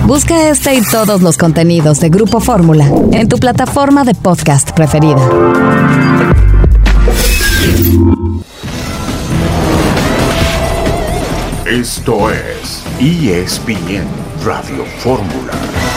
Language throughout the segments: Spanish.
Busca este y todos los contenidos de Grupo Fórmula en tu plataforma de podcast preferida. Esto es ESPN Radio Fórmula.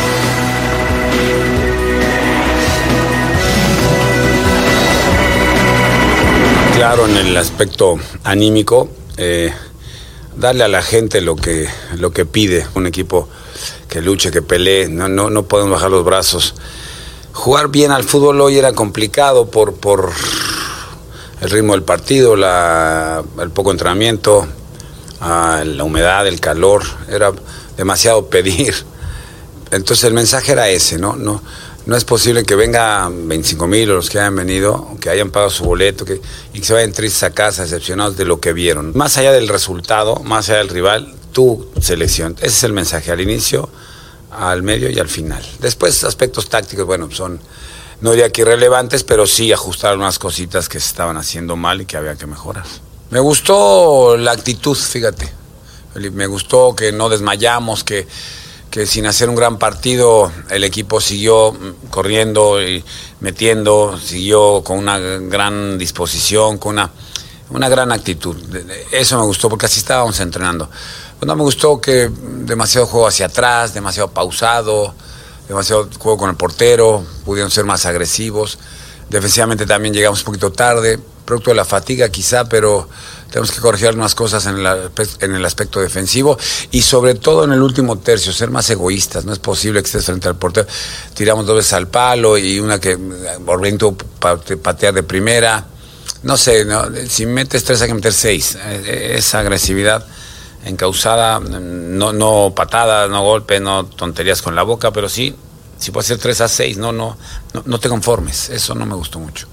Claro, en el aspecto anímico, darle a la gente lo que pide, un equipo que luche, que pelee, no podemos bajar los brazos. Jugar bien al fútbol hoy era complicado por el ritmo del partido, el poco entrenamiento, la humedad, el calor, era demasiado pedir. Entonces el mensaje era ese, no es posible que vengan 25,000 o los que hayan venido, que hayan pagado su boleto y que se vayan tristes a casa, decepcionados de lo que vieron. Más allá del resultado, más allá del rival, tu selección. Ese es el mensaje, al inicio, al medio y al final. Después, aspectos tácticos, son, no diría que irrelevantes, pero sí ajustar algunas cositas que se estaban haciendo mal y que había que mejorar. Me gustó la actitud, fíjate. Me gustó que no desmayamos, que sin hacer un gran partido el equipo siguió corriendo y metiendo, siguió con una gran disposición, con una gran actitud. Eso me gustó porque así estábamos entrenando. No me gustó que demasiado juego hacia atrás, demasiado pausado, demasiado juego con el portero, pudieron ser más agresivos. Defensivamente también llegamos un poquito tarde, producto de la fatiga quizá, pero tenemos que corregir algunas cosas en el aspecto defensivo y sobre todo en el último tercio, ser más egoístas. No es posible que estés frente al portero, tiramos 2 veces al palo y una que Orlando patear de primera. No sé, si metes 3 hay que meter 6. Esa agresividad encausada, no patadas, no golpes, no tonterías con la boca, pero sí, si puede ser 3-6, no te conformes. Eso no me gustó mucho.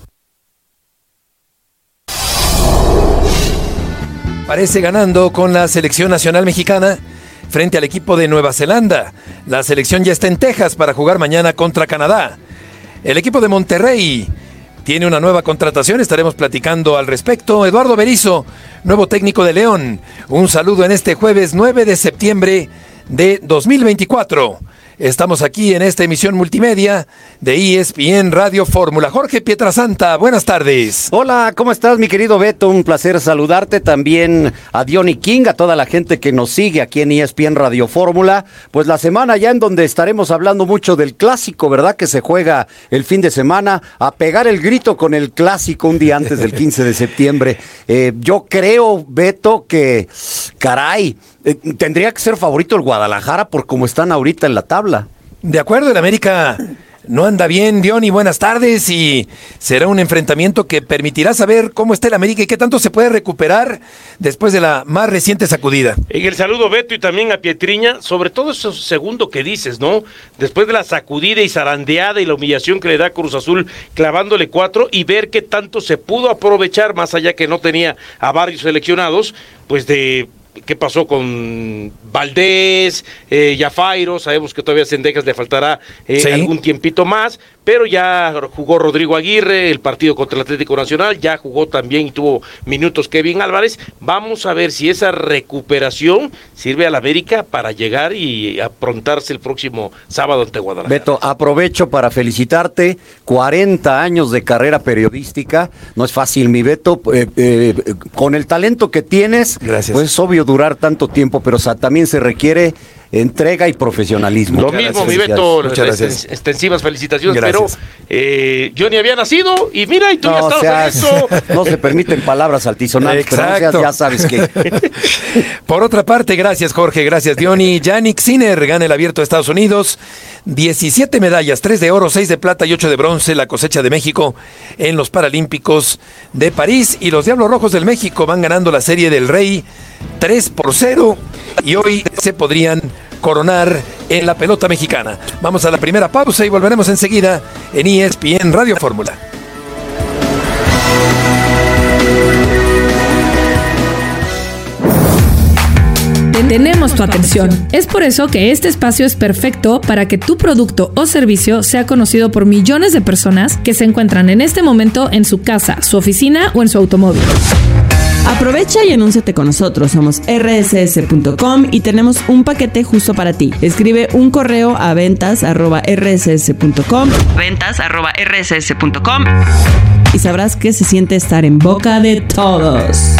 Parece ganando con la selección nacional mexicana frente al equipo de Nueva Zelanda. La selección ya está en Texas para jugar mañana contra Canadá. El equipo de Monterrey tiene una nueva contratación, estaremos platicando al respecto. Eduardo Berizzo, nuevo técnico de León. Un saludo en este jueves 9 de septiembre de 2024. Estamos aquí en esta emisión multimedia de ESPN Radio Fórmula. Jorge Pietrasanta, buenas tardes. Hola, ¿cómo estás, mi querido Beto? Un placer saludarte. También a Diony King, a toda la gente que nos sigue aquí en ESPN Radio Fórmula. Pues la semana ya en donde estaremos hablando mucho del clásico, ¿verdad? Que se juega el fin de semana. A pegar el grito con el clásico un día antes del 15 de septiembre. Yo creo, Beto, que, caray, tendría que ser favorito el Guadalajara por cómo están ahorita en la tabla. De acuerdo, el América no anda bien, Diony, buenas tardes, y será un enfrentamiento que permitirá saber cómo está el América y qué tanto se puede recuperar después de la más reciente sacudida. En el saludo, Beto, y también a Pietriña, sobre todo eso segundo que dices, ¿no? Después de la sacudida y zarandeada y la humillación que le da Cruz Azul clavándole 4 y ver qué tanto se pudo aprovechar, más allá que no tenía a varios seleccionados, pues de... ¿Qué pasó con Valdés, Yafairo? Sabemos que todavía a Cendejas le faltará algún tiempito más, pero ya jugó Rodrigo Aguirre el partido contra el Atlético Nacional, ya jugó también y tuvo minutos Kevin Álvarez. Vamos a ver si esa recuperación sirve a la América para llegar y aprontarse el próximo sábado ante Guadalajara. Beto, aprovecho para felicitarte, 40 años de carrera periodística, no es fácil, mi Beto, con el talento que tienes. Gracias. Pues es obvio durar tanto tiempo, pero también se requiere entrega y profesionalismo. Lo mismo, mi Beto, extensivas felicitaciones. Gracias. Pero yo ni había nacido y mira, y tú ya estabas en eso. No se permiten palabras altisonantes, pero ya sabes que. Por otra parte, gracias Jorge, gracias Diony. Yannick Sinner gana el Abierto de Estados Unidos, 17 medallas, 3 de oro, 6 de plata y 8 de bronce, la cosecha de México en los Paralímpicos de París, y los Diablos Rojos del México van ganando la Serie del Rey 3-0 y hoy se podrían coronar en la pelota mexicana. Vamos a la primera pausa y volveremos enseguida en ESPN Radio Fórmula. Tenemos tu atención. Es por eso que este espacio es perfecto para que tu producto o servicio sea conocido por millones de personas que se encuentran en este momento en su casa, su oficina o en su automóvil. Aprovecha y anúnciate con nosotros. Somos rss.com y tenemos un paquete justo para ti. Escribe un correo a ventas@rss.com y sabrás que se siente estar en boca de todos.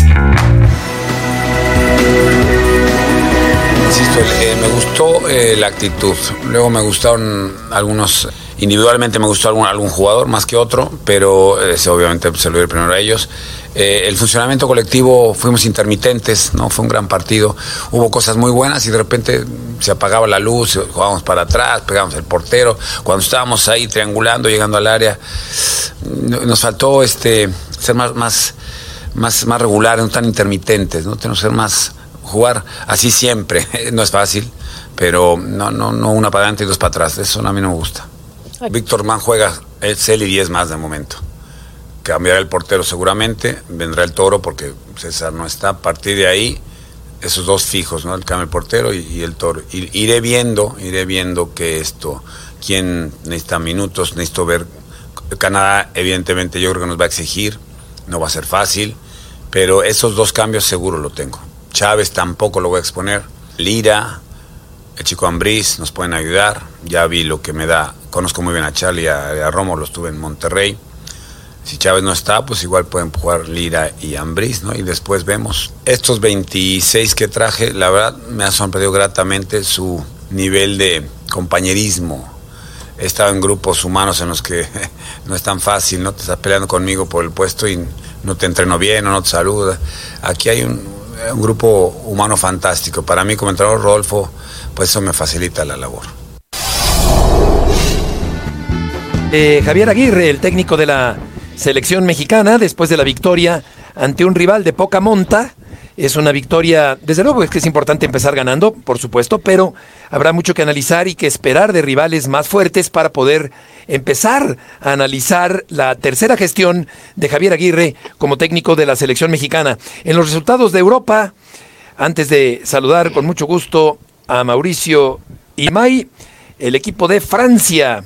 Insisto, me gustó la actitud. Luego me gustaron algunos. Individualmente me gustó algún jugador más que otro, pero obviamente se lo doy primero a ellos. El funcionamiento colectivo fuimos intermitentes, ¿no? Fue un gran partido. Hubo cosas muy buenas y de repente se apagaba la luz, jugábamos para atrás, pegábamos el portero. Cuando estábamos ahí triangulando, llegando al área, nos faltó ser más regulares, no tan intermitentes, ¿no? Tenemos que ser más, jugar así siempre. No es fácil, pero no una para adelante y dos para atrás. Eso a mí no me gusta. Víctor Man juega él y 10 más de momento. Cambiará el portero seguramente, vendrá el Toro porque César no está. A partir de ahí, esos dos fijos, ¿no? El cambio del portero y el Toro. Iré viendo que quién necesita minutos, necesito ver. Canadá, evidentemente, yo creo que nos va a exigir, no va a ser fácil, pero esos dos cambios seguro lo tengo. Chávez tampoco lo voy a exponer. Lira, el chico Ambriz nos pueden ayudar. Ya vi lo que me da. Conozco muy bien a Charlie y a Romo, los tuve en Monterrey. Si Chávez no está, pues igual pueden jugar Lira y Ambriz, ¿no? Y después vemos. Estos 26 que traje, la verdad me ha sorprendido gratamente su nivel de compañerismo. He estado en grupos humanos en los que no es tan fácil, ¿no? Te estás peleando conmigo por el puesto y no te entreno bien o no te saluda. Aquí hay un grupo humano fantástico. Para mí, como entrenador Rodolfo, pues eso me facilita la labor. Javier Aguirre, el técnico de la selección mexicana, después de la victoria ante un rival de poca monta. Es una victoria, desde luego es que es importante empezar ganando, por supuesto, pero habrá mucho que analizar y que esperar de rivales más fuertes para poder empezar a analizar la tercera gestión de Javier Aguirre como técnico de la selección mexicana. En los resultados de Europa, antes de saludar con mucho gusto a Mauricio Imay, el equipo de Francia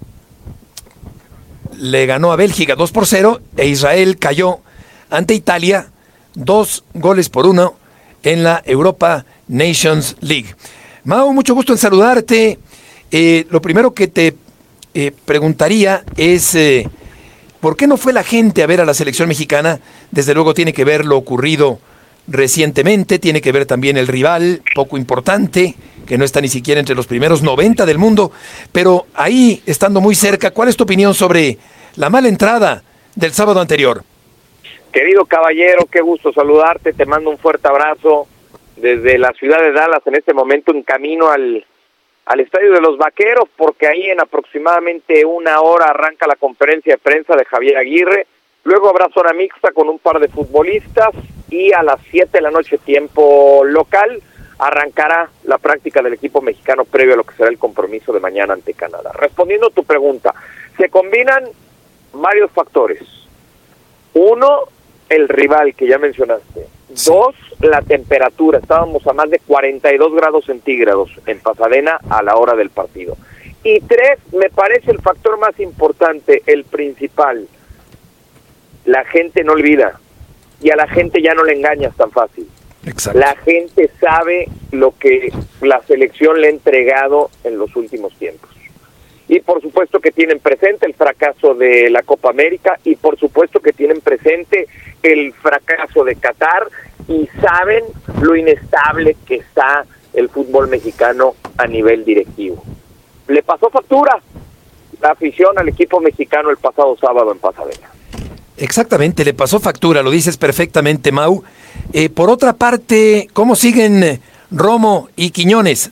le ganó a Bélgica 2-0 e Israel cayó ante Italia 2-1 en la Europa Nations League. Mau, mucho gusto en saludarte. Lo primero que te preguntaría es ¿por qué no fue la gente a ver a la selección mexicana? Desde luego tiene que ver lo ocurrido recientemente, tiene que ver también el rival poco importante, que no está ni siquiera entre los primeros 90 del mundo, pero ahí, estando muy cerca, ¿cuál es tu opinión sobre la mala entrada del sábado anterior? Querido caballero, qué gusto saludarte, te mando un fuerte abrazo desde la ciudad de Dallas, en este momento en camino al estadio de los Vaqueros, porque ahí en aproximadamente una hora arranca la conferencia de prensa de Javier Aguirre, luego habrá zona mixta con un par de futbolistas y a las 7 de la noche tiempo local arrancará la práctica del equipo mexicano previo a lo que será el compromiso de mañana ante Canadá. Respondiendo a tu pregunta, se combinan varios factores. Uno, el rival que ya mencionaste. Dos, la temperatura. Estábamos a más de 42 grados centígrados en Pasadena a la hora del partido. Y tres, me parece el factor más importante, el principal. La gente no olvida y a la gente ya no le engañas tan fácil. Exacto. La gente sabe lo que la selección le ha entregado en los últimos tiempos. Y por supuesto que tienen presente el fracaso de la Copa América y por supuesto que tienen presente el fracaso de Qatar y saben lo inestable que está el fútbol mexicano a nivel directivo. Le pasó factura la afición al equipo mexicano el pasado sábado en Pasadena. Exactamente, le pasó factura, lo dices perfectamente, Mau. Por otra parte, ¿cómo siguen Romo y Quiñones?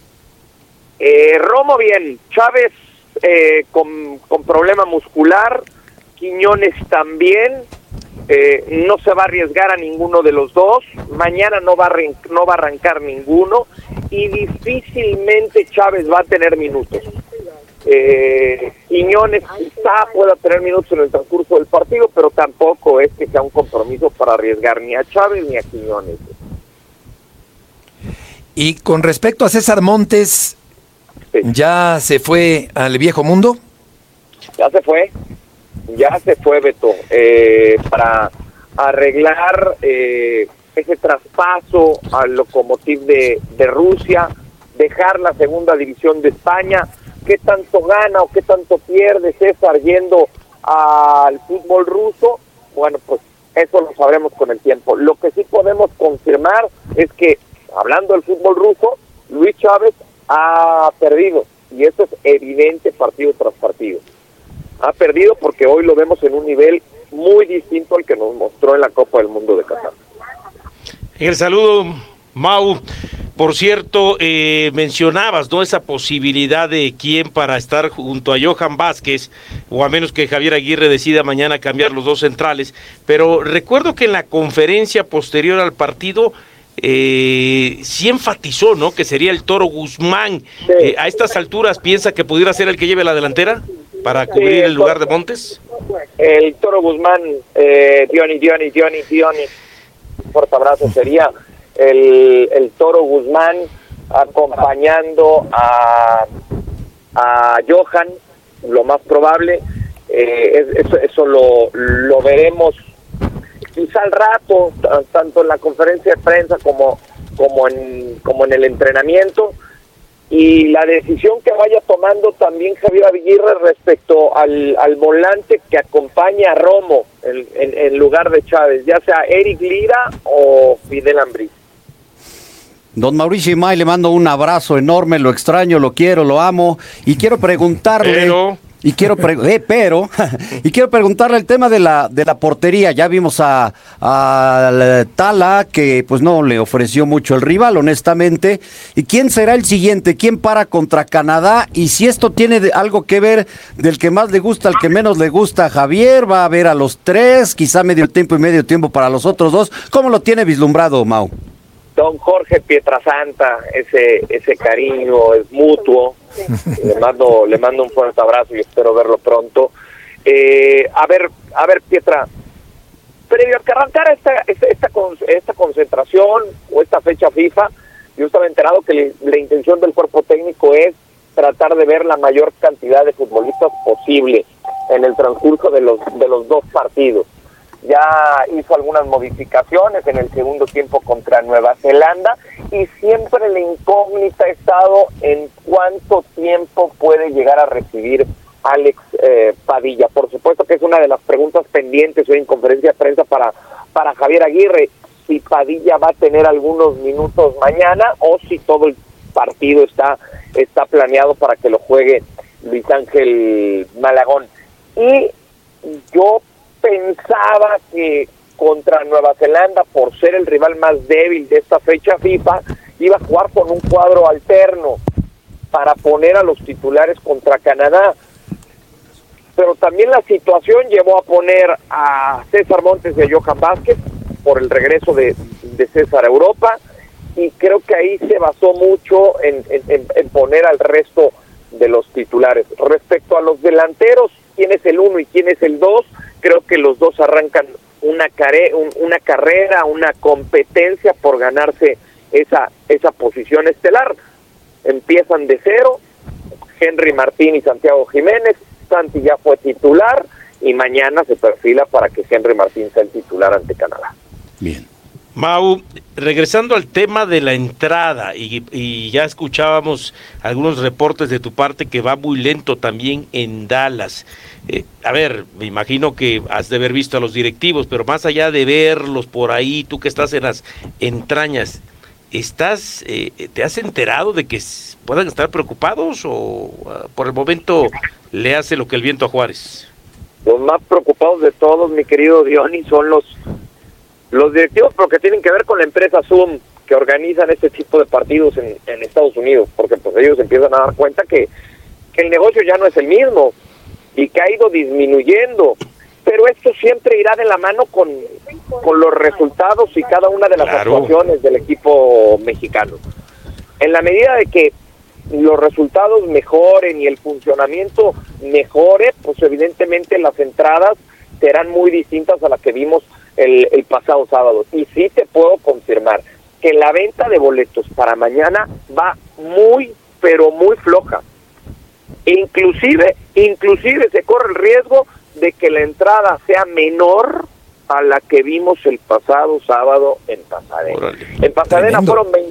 Romo bien, Chávez con problema muscular, Quiñones también, no se va a arriesgar a ninguno de los dos, mañana no va a arrancar ninguno y difícilmente Chávez va a tener minutos. Quiñones quizá pueda tener minutos en el transcurso del partido, pero tampoco es que sea un compromiso para arriesgar ni a Chávez ni a Quiñones. Y con respecto a César Montes, sí. ¿Ya se fue al viejo mundo? Ya se fue, Beto, para arreglar ese traspaso al Lokomotiv de Rusia, dejar la segunda división de España. ¿Qué tanto gana o qué tanto pierde César yendo al fútbol ruso? Bueno, pues eso lo sabremos con el tiempo. Lo que sí podemos confirmar es que, hablando del fútbol ruso, Luis Chávez ha perdido, y eso es evidente partido tras partido. Ha perdido porque hoy lo vemos en un nivel muy distinto al que nos mostró en la Copa del Mundo de Qatar. El saludo, Mau. Por cierto, mencionabas, ¿no?, esa posibilidad de quién para estar junto a Johan Vázquez, o a menos que Javier Aguirre decida mañana cambiar los dos centrales, pero recuerdo que en la conferencia posterior al partido sí enfatizó, ¿no?, que sería el Toro Guzmán. Sí. A estas alturas, ¿piensa que pudiera ser el que lleve la delantera para cubrir el lugar de Montes? El Toro Guzmán, Diony, un fuerte abrazo, sería el Toro Guzmán acompañando a Johan, lo más probable. Eso lo veremos quizá al rato, tanto en la conferencia de prensa como en el entrenamiento, y la decisión que vaya tomando también Javier Aguirre respecto al volante que acompaña a Romo en lugar de Chávez, ya sea Eric Lira o Fidel Ambriz. Don Mauricio Imay, le mando un abrazo enorme, lo extraño, lo quiero, lo amo, y quiero preguntarle... quiero preguntarle el tema de la portería. Ya vimos a Tala, que pues no le ofreció mucho el rival, honestamente. ¿Y quién será el siguiente? ¿Quién para contra Canadá? Y si esto tiene algo que ver del que más le gusta al que menos le gusta a Javier, va a haber a los tres, quizá medio tiempo y medio tiempo para los otros dos. ¿Cómo lo tiene vislumbrado, Mau? Don Jorge Pietrasanta, ese cariño es mutuo. Le mando un fuerte abrazo y espero verlo pronto. A ver, Pietra, previo a que arrancara esta concentración o esta fecha FIFA, yo estaba enterado que la intención del cuerpo técnico es tratar de ver la mayor cantidad de futbolistas posible en el transcurso de los dos partidos. Ya hizo algunas modificaciones en el segundo tiempo contra Nueva Zelanda, y siempre la incógnita ha estado en cuánto tiempo puede llegar a recibir Alex Padilla. Por supuesto que es una de las preguntas pendientes hoy en conferencia de prensa para Javier Aguirre, si Padilla va a tener algunos minutos mañana o si todo el partido está planeado para que lo juegue Luis Ángel Malagón. Y yo pensaba que contra Nueva Zelanda, por ser el rival más débil de esta fecha FIFA, iba a jugar con un cuadro alterno para poner a los titulares contra Canadá. Pero también la situación llevó a poner a César Montes y a Johan Vázquez por el regreso de César a Europa, y creo que ahí se basó mucho en poner al resto de los titulares. Respecto a los delanteros, quién es el 1 y quién es el 2, creo que los dos arrancan una carrera, una competencia por ganarse esa posición estelar. Empiezan de cero, Henry Martín y Santiago Jiménez. Santi ya fue titular y mañana se perfila para que Henry Martín sea el titular ante Canadá. Bien. Mau, regresando al tema de la entrada, y ya escuchábamos algunos reportes de tu parte que va muy lento también en Dallas. A ver, me imagino que has de haber visto a los directivos, pero más allá de verlos por ahí, tú que estás en las entrañas, ¿te has enterado de que puedan estar preocupados o por el momento le hace lo que el viento a Juárez? Los más preocupados de todos, mi querido Diony, son los directivos, pero que tienen que ver con la empresa Zoom, que organizan este tipo de partidos en Estados Unidos, porque pues ellos empiezan a dar cuenta que el negocio ya no es el mismo y que ha ido disminuyendo, pero esto siempre irá de la mano con los resultados y cada una de las actuaciones del equipo mexicano. En la medida de que los resultados mejoren y el funcionamiento mejore, pues evidentemente las entradas serán muy distintas a las que vimos el pasado sábado. Y sí te puedo confirmar que la venta de boletos para mañana va muy, pero muy floja. Inclusive se corre el riesgo de que la entrada sea menor a la que vimos el pasado sábado en Pasadena. Órale. En Pasadena Tremendo. fueron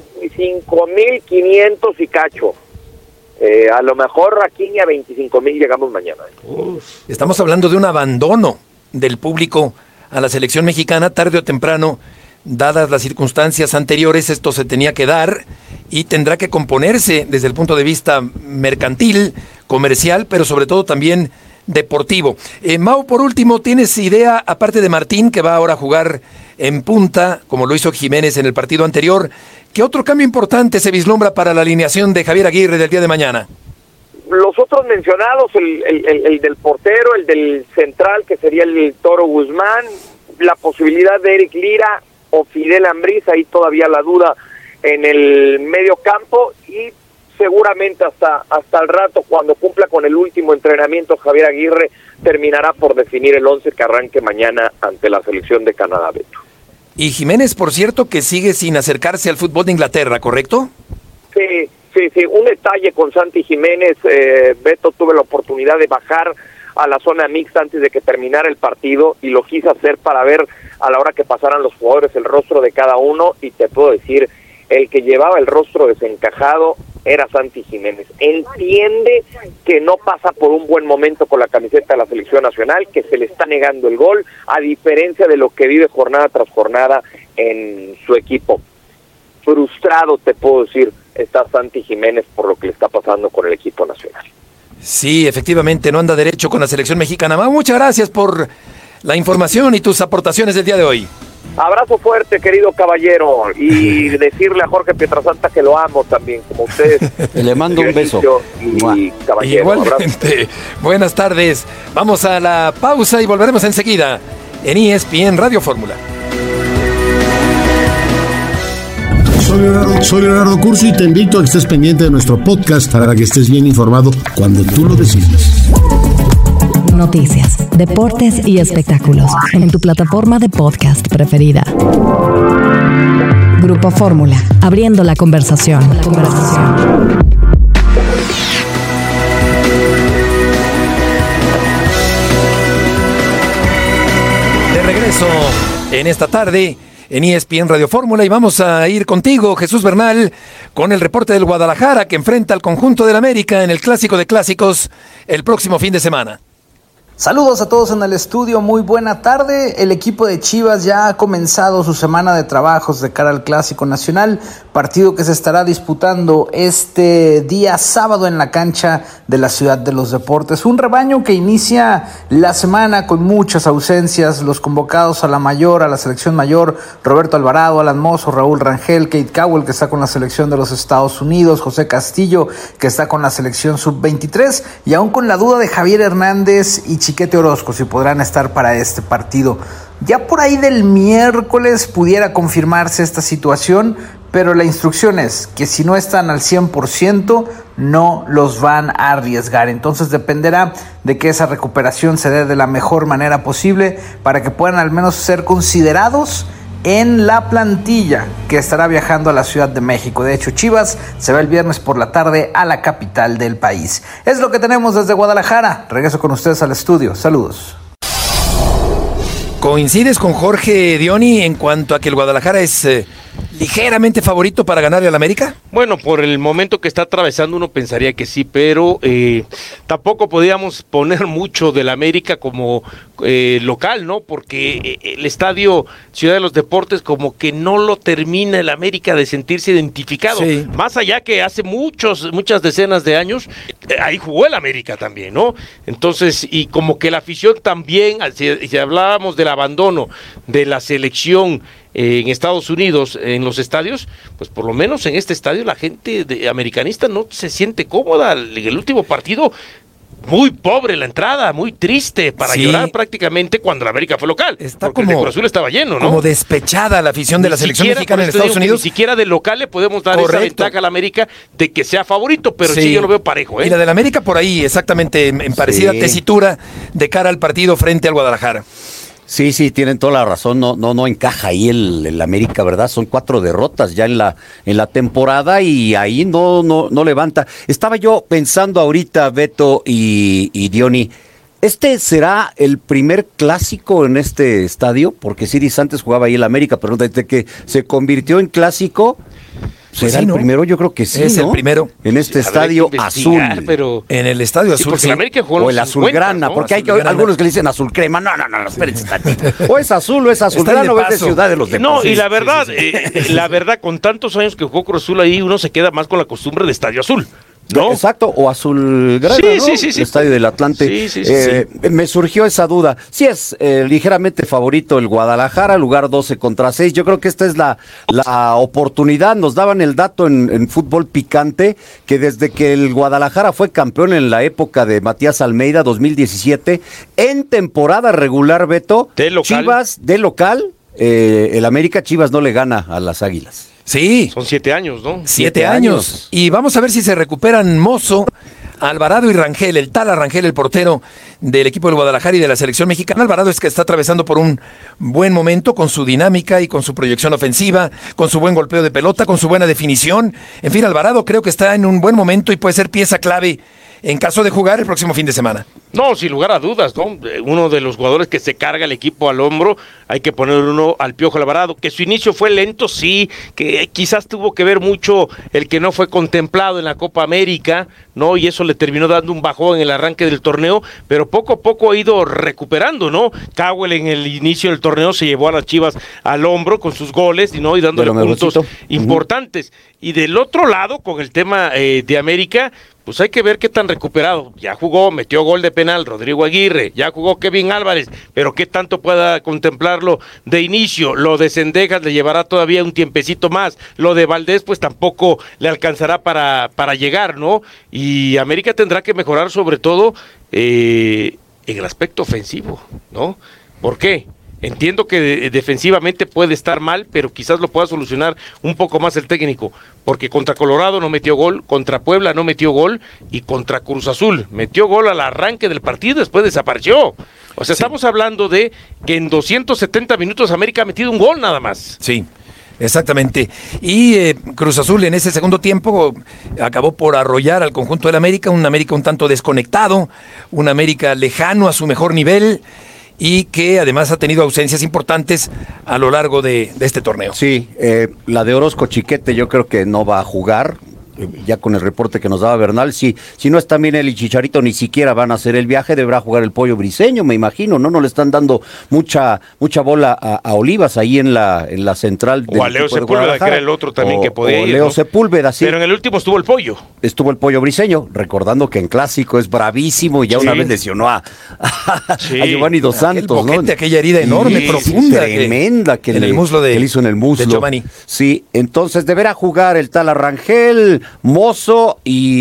25,500 y cacho. A lo mejor aquí ni a 25,000 llegamos mañana. Estamos hablando de un abandono del público a la selección mexicana. Tarde o temprano, dadas las circunstancias anteriores, esto se tenía que dar y tendrá que componerse desde el punto de vista mercantil, comercial, pero sobre todo también deportivo. Mau, por último, ¿tienes idea, aparte de Martín, que va ahora a jugar en punta, como lo hizo Jiménez en el partido anterior, qué otro cambio importante se vislumbra para la alineación de Javier Aguirre del día de mañana? Los otros mencionados, el del portero, el del central, que sería el Toro Guzmán, la posibilidad de Eric Lira o Fidel Ambriz, ahí todavía la duda en el medio campo, y seguramente hasta el rato, cuando cumpla con el último entrenamiento, Javier Aguirre terminará por definir el 11 que arranque mañana ante la selección de Canadá, Beto. Y Jiménez, por cierto, que sigue sin acercarse al fútbol de Inglaterra, ¿correcto? Sí, un detalle con Santi Jiménez, Beto, tuve la oportunidad de bajar a la zona mixta antes de que terminara el partido y lo quise hacer para ver a la hora que pasaran los jugadores el rostro de cada uno, y te puedo decir, el que llevaba el rostro desencajado era Santi Jiménez. Entiende que no pasa por un buen momento con la camiseta de la selección nacional, que se le está negando el gol, a diferencia de lo que vive jornada tras jornada en su equipo. Frustrado, te puedo decir, está Santi Jiménez por lo que le está pasando con el equipo nacional. Sí, efectivamente, no anda derecho con la selección mexicana. Mau, muchas gracias por la información y tus aportaciones del día de hoy. Abrazo fuerte, querido caballero, y decirle a Jorge Pietrasanta que lo amo también, como ustedes. Le mando un beso. Y caballero, igualmente. Buenas tardes. Vamos a la pausa y volveremos enseguida en ESPN Radio Fórmula. Soy Leonardo Curso y te invito a que estés pendiente de nuestro podcast para que estés bien informado cuando tú lo decidas. Noticias, deportes y espectáculos en tu plataforma de podcast preferida. Grupo Fórmula, abriendo la conversación. De regreso en esta tarde en ESPN Radio Fórmula, y vamos a ir contigo, Jesús Bernal, con el reporte del Guadalajara, que enfrenta al conjunto del América en el Clásico de Clásicos el próximo fin de semana. Saludos a todos en el estudio, muy buena tarde. El equipo de Chivas ya ha comenzado su semana de trabajos de cara al Clásico Nacional, partido que se estará disputando este día sábado en la cancha de la Ciudad de los Deportes. Un rebaño que inicia la semana con muchas ausencias, los convocados a la mayor, a la selección mayor: Roberto Alvarado, Alan Mozo, Raúl Rangel, Kate Cowell, que está con la selección de los Estados Unidos, José Castillo, que está con la selección sub-23, y aún con la duda de Javier Hernández y Chiquete Orozco si podrán estar para este partido. Ya por ahí del miércoles pudiera confirmarse esta situación, pero la instrucción es que si no están al 100% no los van a arriesgar. Entonces dependerá de que esa recuperación se dé de la mejor manera posible para que puedan al menos ser considerados en la plantilla que estará viajando a la Ciudad de México. De hecho, Chivas se va el viernes por la tarde a la capital del país. Es lo que tenemos desde Guadalajara. Regreso con ustedes al estudio. Saludos. ¿Coincides con Jorge Dioni en cuanto a que el Guadalajara es ligeramente favorito para ganarle al América? Bueno, por el momento que está atravesando uno pensaría que sí, pero tampoco podíamos poner mucho del América como local, ¿no? Porque el estadio Ciudad de los Deportes como que no lo termina el América de sentirse identificado. Sí. Más allá que hace muchas decenas de años, ahí jugó el América también, ¿no? Entonces, y como que la afición también, si hablábamos del abandono de la selección en Estados Unidos, en los estadios, pues por lo menos en este estadio la gente americanista no se siente cómoda. En el último partido, muy pobre la entrada, muy triste, para llorar prácticamente cuando la América fue local. Está porque como, el de Cruz Azul estaba lleno, ¿no? Como despechada la afición de la selección mexicana en Estados Unidos. Ni siquiera de local le podemos dar esa ventaja a la América de que sea favorito, pero sí yo lo veo parejo, ¿eh? Y la del América por ahí, exactamente, en parecida tesitura de cara al partido frente al Guadalajara. Sí, tienen toda la razón, no encaja ahí el América, ¿verdad? Son 4 derrotas ya en la temporada y ahí no levanta. Estaba yo pensando ahorita, Beto y Diony, ¿Este será el primer clásico en este estadio? Porque Siris antes jugaba ahí el América, pero desde que se convirtió en clásico, ¿será el primero? Yo creo que sí, es ¿no? el primero. En este estadio azul. Pero... En el estadio azul, sí. América jugó o el azulgrana, ¿no? Porque hay algunos que le dicen azul crema. No, espérense tantito. O es azulgrana o es de Ciudad de los Deportes. No, y la verdad, con tantos años que jugó Cruz Azul ahí, uno se queda más con la costumbre de estadio azul. ¿No? Exacto, o azulgrana, ¿no? Sí. El estadio del Atlante. Sí. Me surgió esa duda. Sí es ligeramente favorito el Guadalajara, lugar 12 contra 6. Yo creo que esta es la oportunidad. Nos daban el dato en Fútbol Picante que desde que el Guadalajara fue campeón en la época de Matías Almeida, 2017, en temporada regular, Beto, Chivas de local, el América Chivas no le gana a las Águilas. Sí. Son 7 años, ¿no? 7 años. Y vamos a ver si se recuperan Mozo, Alvarado y Rangel, el tal Rangel, el portero del equipo del Guadalajara y de la selección mexicana. Alvarado es que está atravesando por un buen momento con su dinámica y con su proyección ofensiva, con su buen golpeo de pelota, con su buena definición. En fin, Alvarado creo que está en un buen momento y puede ser pieza clave en caso de jugar el próximo fin de semana. No, sin lugar a dudas, ¿no? Uno de los jugadores que se carga el equipo al hombro, hay que poner uno al Piojo Alvarado, que su inicio fue lento, sí, que quizás tuvo que ver mucho el que no fue contemplado en la Copa América, ¿no? Y eso le terminó dando un bajón en el arranque del torneo, pero poco a poco ha ido recuperando, ¿no? Cowell en el inicio del torneo se llevó a las Chivas al hombro con sus goles, ¿no? Y dándole puntos importantes. Y del otro lado, con el tema de América, pues hay que ver qué tan recuperado. Ya jugó, metió gol de penal Rodrigo Aguirre, ya jugó Kevin Álvarez, pero qué tanto pueda contemplarlo de inicio. Lo de Cendejas le llevará todavía un tiempecito más. Lo de Valdés pues tampoco le alcanzará para llegar, ¿no? Y América tendrá que mejorar sobre todo en el aspecto ofensivo, ¿no? ¿Por qué? Entiendo que defensivamente puede estar mal, pero quizás lo pueda solucionar un poco más el técnico, porque contra Colorado no metió gol, contra Puebla no metió gol y contra Cruz Azul metió gol al arranque del partido, después desapareció. O sea, estamos hablando de que en 270 minutos América ha metido un gol nada más. Sí. Exactamente. Y Cruz Azul en ese segundo tiempo acabó por arrollar al conjunto del América, un América un tanto desconectado, un América lejano a su mejor nivel, y que además ha tenido ausencias importantes a lo largo de este torneo. Sí, la de Orozco Chiquete yo creo que no va a jugar, ya con el reporte que nos daba Bernal. Si no está bien él y Chicharito, ni siquiera van a hacer el viaje, deberá jugar el Pollo Briseño, me imagino, ¿no? No le están dando mucha bola a Olivas ahí en la central. O a Leo Sepúlveda, que era el otro también que podía ir, Leo ¿no? Sepúlveda, sí. Pero en el último estuvo el Pollo. Estuvo el Pollo Briseño, recordando que en clásico es bravísimo y ya una vez lesionó a Giovanni Dos Santos, ¿no? Aquella herida enorme, profunda. Tremenda que en el muslo que le hizo en el muslo. De Giovanni. Sí, entonces deberá jugar el tal Rangel, Mozo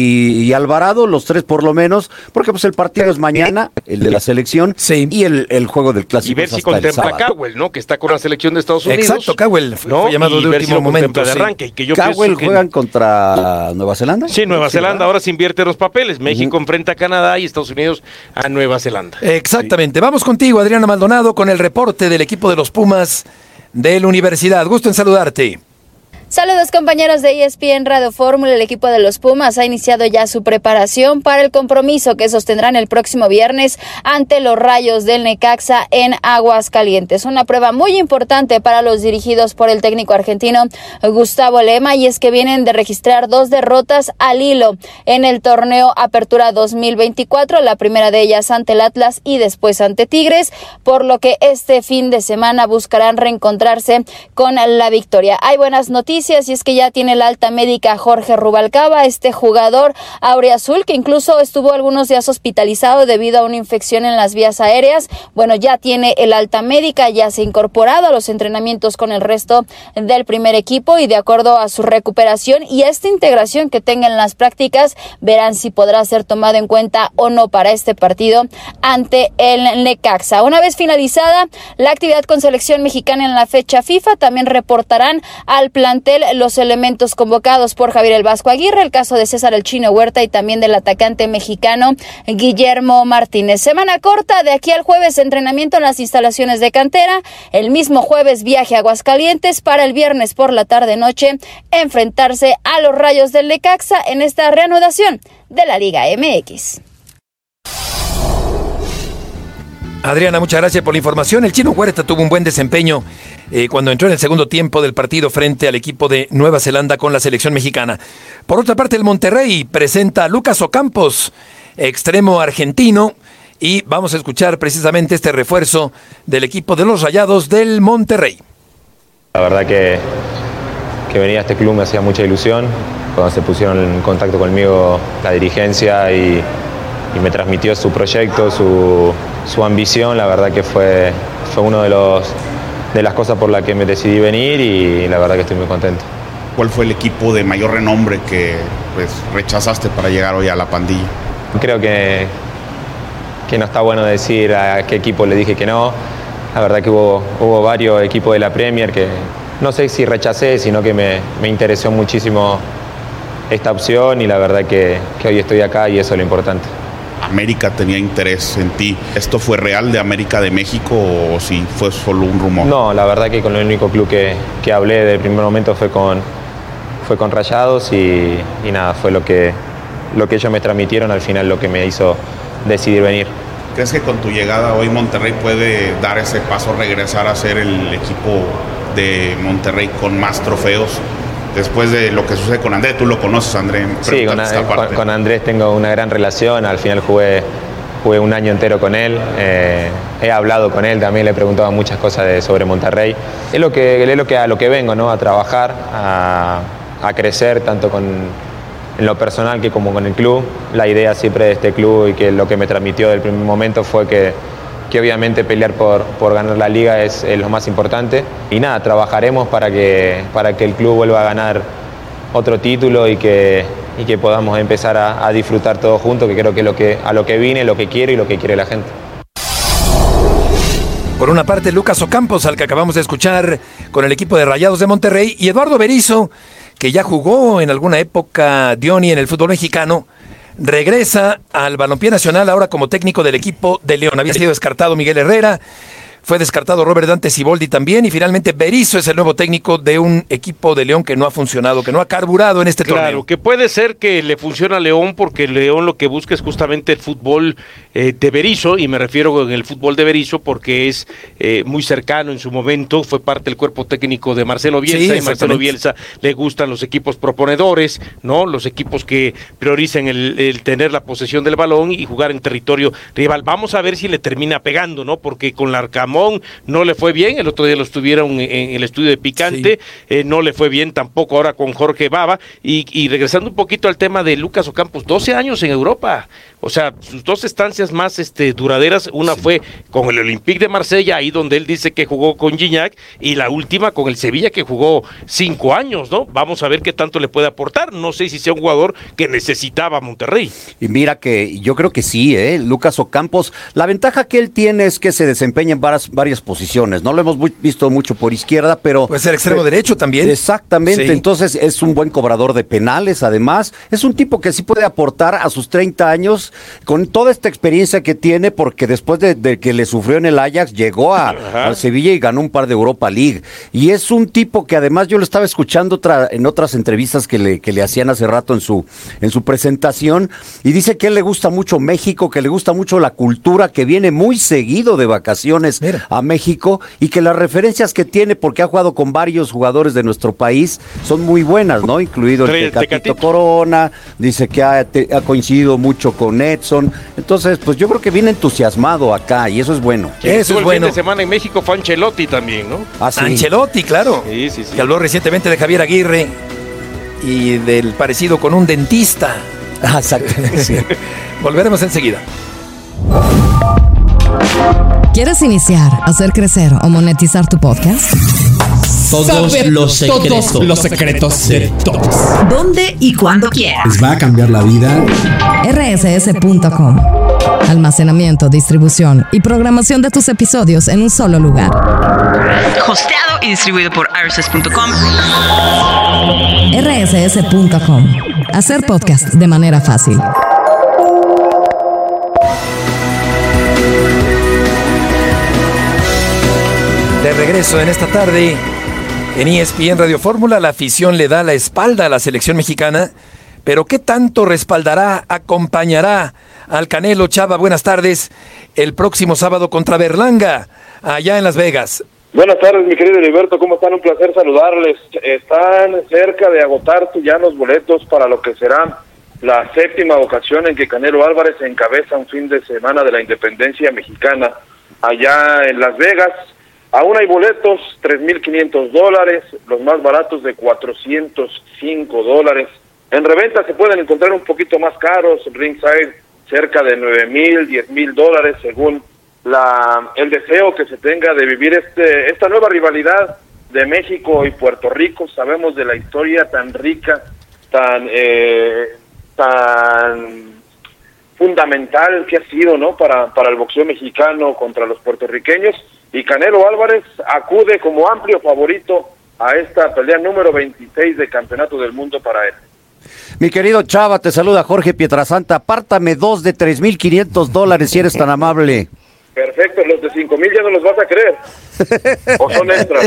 y Alvarado, los tres por lo menos, porque pues el partido es mañana, el de la selección, y el juego del clásico. Y ver si contempla a Cowell, ¿no? Que está con la selección de Estados Unidos. Exacto, Cowell fue llamado de último momento. De arranque, y que yo Cowell juegan contra Nueva Zelanda. Sí, Nueva Zelanda, ahora se invierten los papeles. México enfrenta a Canadá y Estados Unidos a Nueva Zelanda. Exactamente. Sí. Vamos contigo, Adriana Maldonado, con el reporte del equipo de los Pumas de la Universidad. Gusto en saludarte. Saludos compañeros de ESPN Radio Fórmula. El equipo de los Pumas ha iniciado ya su preparación para el compromiso que sostendrán el próximo viernes ante los Rayos del Necaxa en Aguascalientes. Una prueba muy importante para los dirigidos por el técnico argentino Gustavo Lema, y es que vienen de registrar 2 derrotas al hilo en el torneo Apertura 2024, la primera de ellas ante el Atlas y después ante Tigres, por lo que este fin de semana buscarán reencontrarse con la victoria. Hay buenas noticias, y es que ya tiene la alta médica Jorge Rubalcaba, este jugador auriazul que incluso estuvo algunos días hospitalizado debido a una infección en las vías aéreas. Bueno, ya tiene el alta médica, ya se ha incorporado a los entrenamientos con el resto del primer equipo, y de acuerdo a su recuperación y a esta integración que tenga en las prácticas, verán si podrá ser tomado en cuenta o no para este partido ante el Necaxa. Una vez finalizada la actividad con selección mexicana en la fecha FIFA, también reportarán al plantel los elementos convocados por Javier el Vasco Aguirre, el caso de César el Chino Huerta y también del atacante mexicano Guillermo Martínez. Semana corta, de aquí al jueves entrenamiento en las instalaciones de cantera, el mismo jueves viaje a Aguascalientes para el viernes por la tarde-noche enfrentarse a los Rayos del Necaxa en esta reanudación de la Liga MX. Adriana, muchas gracias por la información. El Chino Huerta tuvo un buen desempeño cuando entró en el segundo tiempo del partido frente al equipo de Nueva Zelanda con la selección mexicana. Por otra parte, el Monterrey presenta a Lucas Ocampos, extremo argentino, y vamos a escuchar precisamente este refuerzo del equipo de los Rayados del Monterrey. La verdad que venir a este club me hacía mucha ilusión. Cuando se pusieron en contacto conmigo la dirigencia y me transmitió su proyecto, su ambición, la verdad que fue uno de las cosas por las que me decidí venir y la verdad que estoy muy contento. ¿Cuál fue el equipo de mayor renombre que rechazaste para llegar hoy a la pandilla? Creo que no está bueno decir a qué equipo le dije que no. La verdad que hubo varios equipos de la Premier que no sé si rechacé, sino que me interesó muchísimo esta opción y la verdad que hoy estoy acá y eso es lo importante. América tenía interés en ti. ¿Esto fue real de América de México o si fue solo un rumor? No, la verdad que con el único club que hablé desde el primer momento fue con Rayados y nada, fue lo que ellos me transmitieron al final lo que me hizo decidir venir. ¿Crees que con tu llegada hoy Monterrey puede dar ese paso, regresar a ser el equipo de Monterrey con más trofeos? Después de lo que sucede con Andrés, tú lo conoces, Andrés. Sí, con Andrés tengo una gran relación, al final jugué un año entero con él, he hablado con él, también le he preguntado muchas cosas sobre Monterrey. Es a lo que vengo, ¿no? A trabajar, a crecer tanto en lo personal que como con el club. La idea siempre de este club y que lo que me transmitió del primer momento fue que obviamente pelear por ganar la liga es lo más importante. Y nada, trabajaremos para que el club vuelva a ganar otro título y que podamos empezar a disfrutar todos juntos, que creo que a lo que vine, lo que quiero y lo que quiere la gente. Por una parte, Lucas Ocampos, al que acabamos de escuchar con el equipo de Rayados de Monterrey, y Eduardo Berizzo, que ya jugó en alguna época Diony en el fútbol mexicano, regresa al balompié nacional ahora como técnico del equipo de León. Había sido descartado Miguel Herrera, fue descartado Robert Dante Siboldi también, y finalmente Berizzo es el nuevo técnico de un equipo de León que no ha funcionado, que no ha carburado en este torneo. Claro, que puede ser que le funcione a León, porque León lo que busca es justamente el fútbol de Berizzo, y me refiero en el fútbol de Berizzo porque es muy cercano en su momento, fue parte del cuerpo técnico de Marcelo Bielsa, y Marcelo Bielsa le gustan los equipos proponedores, ¿no? Los equipos que prioricen el tener la posesión del balón y jugar en territorio rival. Vamos a ver si le termina pegando, ¿no? Porque con Larcamón no le fue bien, el otro día lo estuvieron en el estudio de Picante, no le fue bien tampoco ahora con Jorge Baba, y regresando un poquito al tema de Lucas Ocampos, 12 años en Europa, o sea, sus dos estancias más duraderas, una fue con el Olympique de Marsella, ahí donde él dice que jugó con Gignac, y la última con el Sevilla, que jugó 5 años, ¿no? Vamos a ver qué tanto le puede aportar, no sé si sea un jugador que necesitaba Monterrey. Y mira que yo creo que sí, Lucas Ocampos, la ventaja que él tiene es que se desempeña en varias posiciones, no lo hemos visto mucho por izquierda, pero... Puede ser extremo derecho también. Exactamente, sí. Entonces es un buen cobrador de penales, además, es un tipo que sí puede aportar a sus 30 años, con toda esta experiencia que tiene, porque después de que le sufrió en el Ajax, llegó al Sevilla y ganó un par de Europa League, y es un tipo que además yo lo estaba escuchando en otras entrevistas que le hacían hace rato en su presentación, y dice que a él le gusta mucho México, que le gusta mucho la cultura, que viene muy seguido de vacaciones a México, y que las referencias que tiene, porque ha jugado con varios jugadores de nuestro país, son muy buenas, ¿no? Incluido el Tecatito Corona, dice que ha coincidido mucho con Edson, entonces pues yo creo que viene entusiasmado acá, y eso es bueno. Eso es bueno. El fin de semana en México fue Ancelotti también, ¿no? Ah, sí. Ancelotti, claro. Sí. Que habló recientemente de Javier Aguirre y del parecido con un dentista. Exacto. Sí. Volveremos enseguida. ¿Quieres iniciar, hacer crecer o monetizar tu podcast? Todos los secretos de todos. ¿Dónde y cuándo quieras? Les va a cambiar la vida. rss.com. Almacenamiento, distribución y programación de tus episodios en un solo lugar. Hosteado y distribuido por rss.com. rss.com. Hacer podcast de manera fácil. De regreso en esta tarde en ESPN Radio Fórmula, la afición le da la espalda a la selección mexicana, pero ¿qué tanto respaldará, acompañará al Canelo? Chava, buenas tardes, el próximo sábado contra Berlanga, allá en Las Vegas. Buenas tardes, mi querido Heriberto, ¿cómo están? Un placer saludarles. Están cerca de agotarse ya los boletos para lo que será la 7ª ocasión en que Canelo Álvarez encabeza un fin de semana de la independencia mexicana allá en Las Vegas. Aún hay boletos, $3,500, los más baratos de $405. En reventa se pueden encontrar un poquito más caros, ringside cerca de $9,000, $10,000, según el deseo que se tenga de vivir esta nueva rivalidad de México y Puerto Rico. Sabemos de la historia tan rica, tan fundamental que ha sido, ¿no?, para el boxeo mexicano contra los puertorriqueños, y Canelo Álvarez acude como amplio favorito a esta pelea número 26 de Campeonato del Mundo para él. Mi querido Chava, te saluda Jorge Pietrasanta. Apártame 2 de $3,500 si eres tan amable. Perfecto, los de 5,000 ya no los vas a creer. ¿O son extras?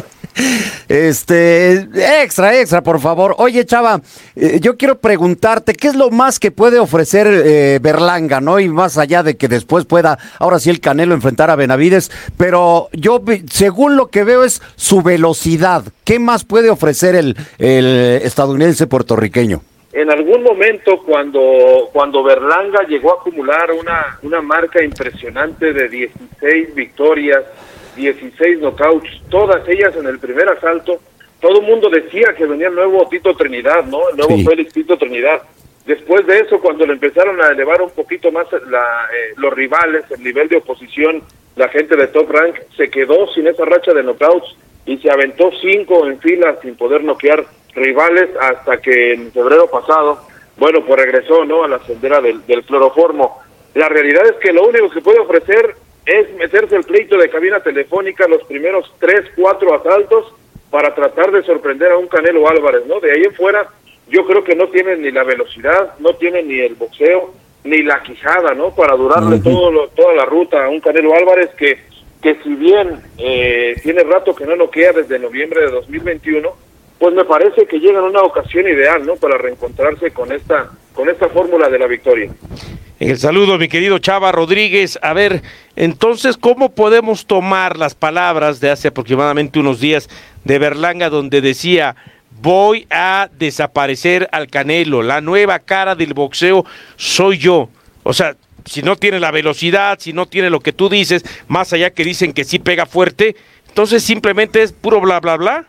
Extra, por favor. Oye, Chava, yo quiero preguntarte, ¿qué es lo más que puede ofrecer Berlanga, no? Y más allá de que después pueda, ahora sí, el Canelo enfrentar a Benavides, pero yo, según lo que veo, es su velocidad. ¿Qué más puede ofrecer el estadounidense puertorriqueño? En algún momento, cuando Berlanga llegó a acumular una marca impresionante de 16 victorias, 16 knockouts, todas ellas en el primer asalto, todo el mundo decía que venía el nuevo Tito Trinidad, ¿no? El nuevo Félix Tito Trinidad. Después de eso, cuando le empezaron a elevar un poquito más los rivales, el nivel de oposición, la gente de Top Rank se quedó sin esa racha de knockouts y se aventó 5 en fila sin poder noquear rivales, hasta que en febrero pasado, bueno, pues regresó, ¿no?, a la sendera del cloroformo. La realidad es que lo único que puede ofrecer es meterse el pleito de cabina telefónica los primeros 3, 4 asaltos para tratar de sorprender a un Canelo Álvarez, ¿no? De ahí en fuera, yo creo que no tiene ni la velocidad, no tiene ni el boxeo, ni la quijada, ¿no?, para durarle toda la ruta a un Canelo Álvarez que si bien tiene rato que no noquea desde noviembre de 2021, pues me parece que llega en una ocasión ideal, ¿no?, para reencontrarse con esta fórmula de la victoria. En el saludo, mi querido Chava Rodríguez. A ver, entonces, ¿cómo podemos tomar las palabras de hace aproximadamente unos días de Berlanga, donde decía: voy a desaparecer al Canelo, la nueva cara del boxeo soy yo? O sea, si no tiene la velocidad, si no tiene lo que tú dices, más allá que dicen que sí pega fuerte, entonces simplemente es puro bla, bla, bla.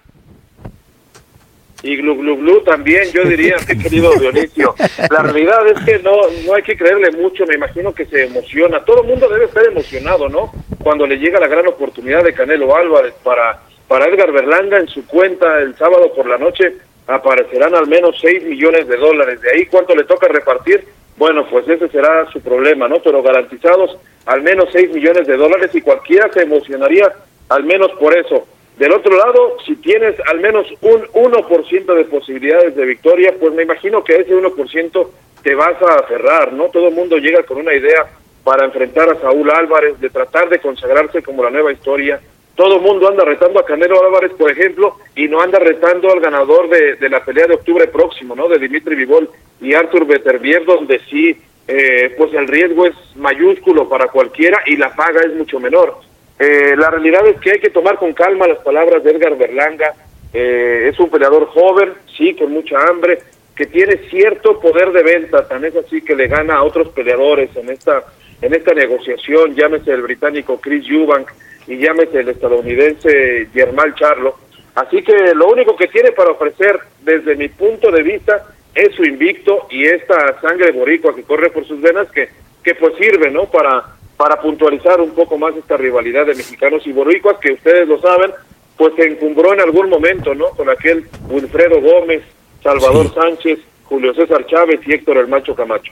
Y glu, glu, glu también, yo diría, mi querido Dionisio. La realidad es que no hay que creerle mucho, me imagino que se emociona. Todo el mundo debe estar emocionado, ¿no?, cuando le llega la gran oportunidad de Canelo Álvarez. Para Edgar Berlanga, en su cuenta el sábado por la noche aparecerán al menos $6 millones. De ahí, ¿cuánto le toca repartir? Bueno, pues ese será su problema, ¿no? Pero garantizados al menos $6 millones, y cualquiera se emocionaría al menos por eso. Del otro lado, si tienes al menos un 1% de posibilidades de victoria, pues me imagino que a ese 1% te vas a aferrar, ¿no? Todo el mundo llega con una idea para enfrentar a Saúl Álvarez, de tratar de consagrarse como la nueva historia. Todo el mundo anda retando a Canelo Álvarez, por ejemplo, y no anda retando al ganador de la pelea de octubre próximo, ¿no?, de Dimitri Bivol y Artur Beterbiev, donde sí, pues el riesgo es mayúsculo para cualquiera y la paga es mucho menor. La realidad es que hay que tomar con calma las palabras de Edgar Berlanga. Es un peleador joven, sí, con mucha hambre, que tiene cierto poder de venta, tan es así que le gana a otros peleadores en esta negociación, llámese el británico Chris Eubank y llámese el estadounidense Jermall Charlo. Así que lo único que tiene para ofrecer, desde mi punto de vista, es su invicto y esta sangre boricua que corre por sus venas, que pues sirve, ¿no?, para puntualizar un poco más esta rivalidad de mexicanos y boricuas, que ustedes lo saben, pues se encumbró en algún momento, ¿no?, con aquel Wilfredo Gómez, Salvador Sánchez, Julio César Chávez y Héctor el Macho Camacho.